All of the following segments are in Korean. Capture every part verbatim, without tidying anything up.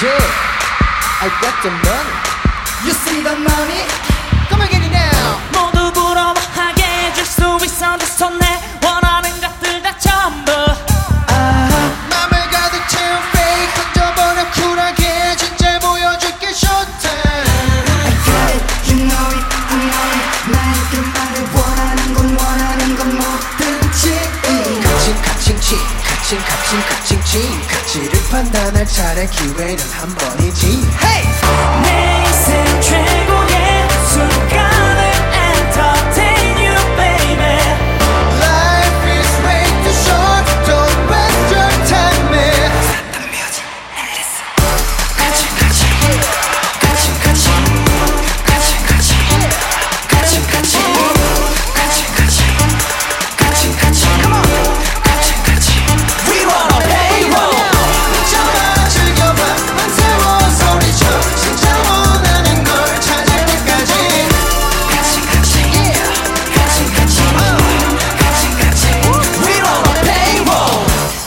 Yeah, I got the money. You see the money? Come on, get it now. 모두 부러워하게 해줄 수 있어 내 손에 원하는 것들 다 전부 맘을 가득 채운 fake 던져버려 쿨하게 진짜 보여줄게 showtime. I got it, you know it, I know it. 나의 그 말을 원하는 건 원하는 건 뭐든지. 가칭 가칭치 가칭 가칭 가칭치 가치를 판단할 차례 기회는 한 번이지. Hey! 내 인생 최고의 순간을 entertain you baby. Life is way too short. Don't waste your time, man. 같이 같이 같이 같이 같이 같이 같이 같이 같이 같이 같이 같이 Come on 같이 같이 We wanna play roll. 잡아 즐겨봐 안 세워 소리쳐 진짜 원하는 걸 찾을 때까지. 같이 같이 yeah 같이 같이 같이 같이 We wanna play roll.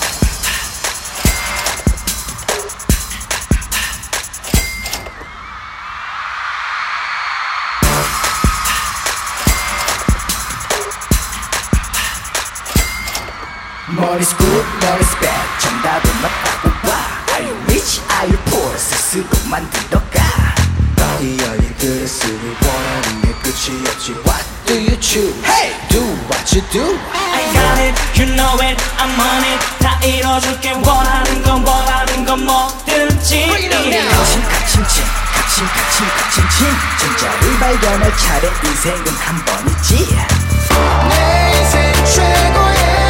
머리's good, 머리's bad 정답은 맞다고 봐. Are you rich, are you poor 스스로 만들어가. 이 열린 그릇을 원하는 게 끝이 없지. What do you choose? Hey! Do what you do. I got it, you know it, I'm on it. 다 이뤄줄게 원하는 건 원하는 건 뭐든지. Bring it on now. 가칭 가칭칭 가칭 가칭 가칭칭 진짜를 발견할 차례 인생은 한 번이지. 내 인생 최고의